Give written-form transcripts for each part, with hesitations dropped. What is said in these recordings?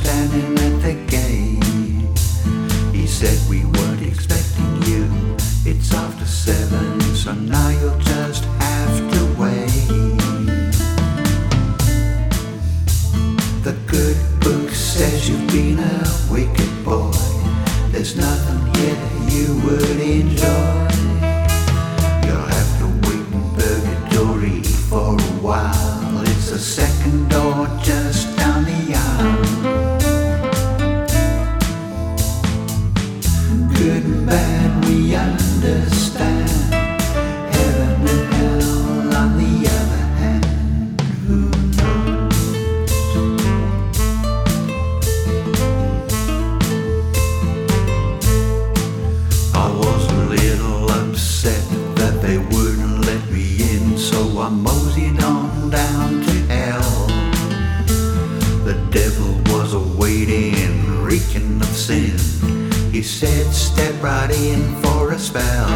standing at the gate. He said we weren't expecting you. It's after 7, so now you'll just have to wait. The good book says you've been a wicked boy. There's nothing here that you would enjoy. You'll have to wait in purgatory for a while. It's the second door just down the aisle. Good and bad we understand. Heaven and hell on the other hand. Who knows? I was a little upset that they wouldn't let me in, so I moseyed on down to hell. The devil was awaiting, reeking of sin. He said, step right in for a spell.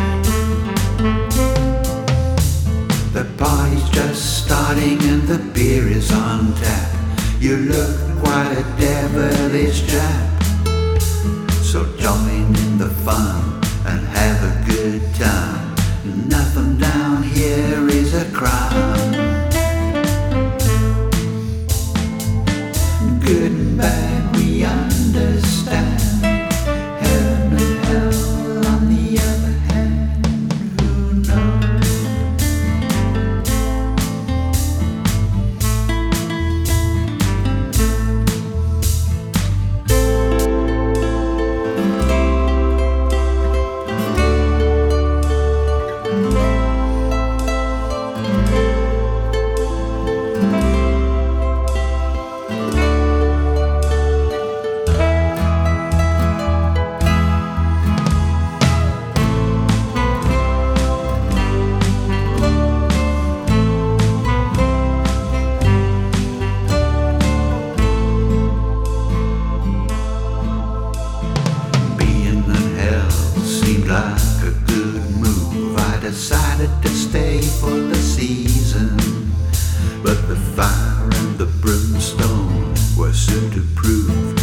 The party's just starting and the beer is on tap. You look quite a devilish chap. So join in the fun and have a good time. Nothing down here is a crime. Good and bad we understand. Heaven and hell on the other hand. Who knows? Like a good move, I decided to stay for the season. But the fire and the brimstone were soon to prove